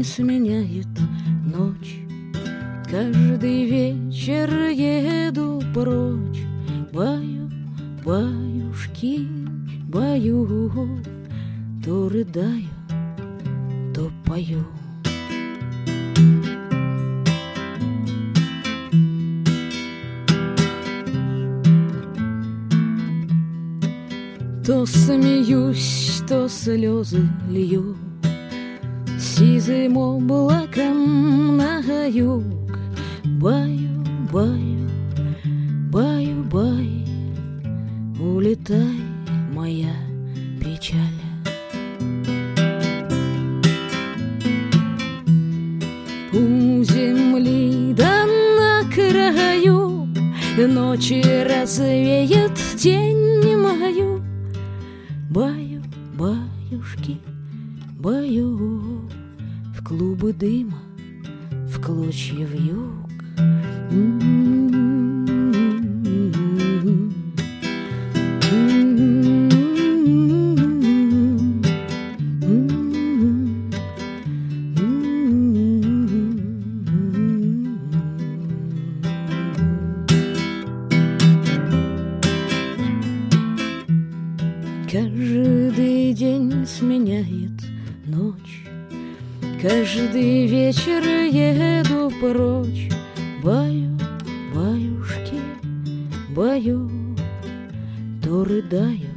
сменяет ночь. Каждый вечер еду прочь. Баю, баюшки, баю, то рыдаю, то пою. То смеюсь, то слезы лью, сизым облаком на юг. Баю, баю, баю, бай, улетай, моя печаль. У земли да на краю ночи развеет тень мою. Баю, баюшки, баю, в клубы дыма, в клочья вьюг. Каждый день сменяет ночь, каждый вечер еду прочь. Баю, баюшки, баю, то рыдаю,